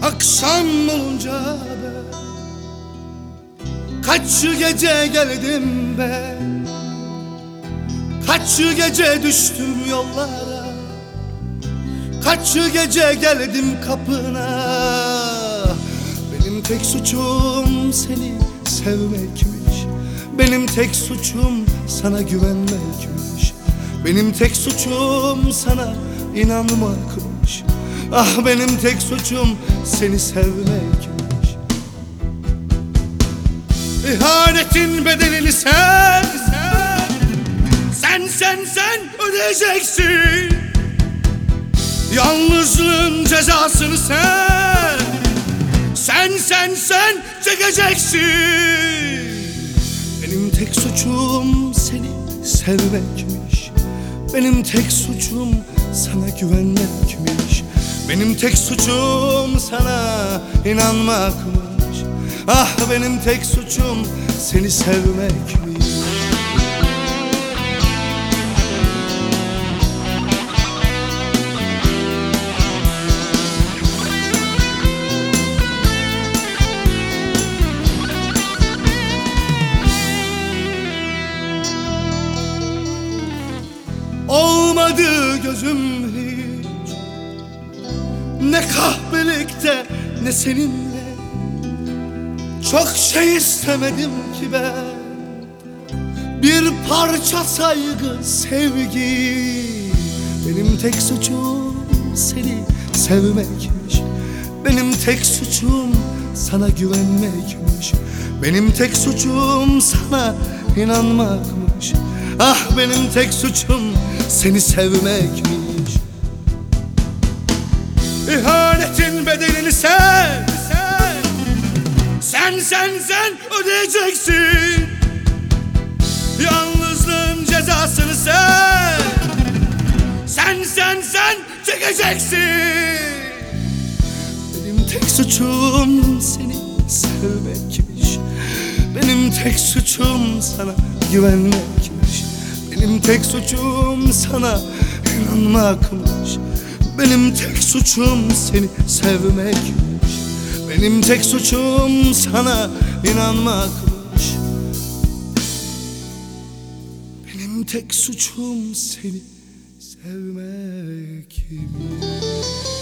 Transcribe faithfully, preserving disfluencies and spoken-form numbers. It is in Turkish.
Akşam olunca ben kaç gece geldim ben, kaç gece düştüm yollara, kaç gece geldim kapına. Benim tek suçum seni sevmekmiş, benim tek suçum sana güvenmekmiş, benim tek suçum sana inanmakmış. Ah benim tek suçum seni sevmekmiş. İhanetin bedelini sen, sen, sen, sen, sen ödeyeceksin. Yalnızlığın cezasını sen, sen, sen, sen çekeceksin. Benim tek suçum seni sevmekmiş, benim tek suçum sana güvenmekmiş, benim tek suçum sana inanmakmış. Ah benim tek suçum seni sevmekmiş. Olmadı gözüm hiç, ne kahpelikte ne seninle. Çok şey istemedim ki ben, bir parça saygı, sevgi. Benim tek suçum seni sevmekmiş, benim tek suçum sana güvenmekmiş, benim tek suçum sana inanmakmış. Ah benim tek suçum seni sevmekmiş. İhanetin bedelini sen, sen, sen, sen, sen ödeyeceksin. Yalnızlığın cezasını sen, sen, sen, sen çekeceksin. Benim tek suçum seni sevmekmiş, benim tek suçum sana güvenmekmiş, benim tek suçum sana inanmakmış, benim tek suçum seni sevmekmiş, benim tek suçum sana inanmakmış, benim tek suçum seni sevmekmiş.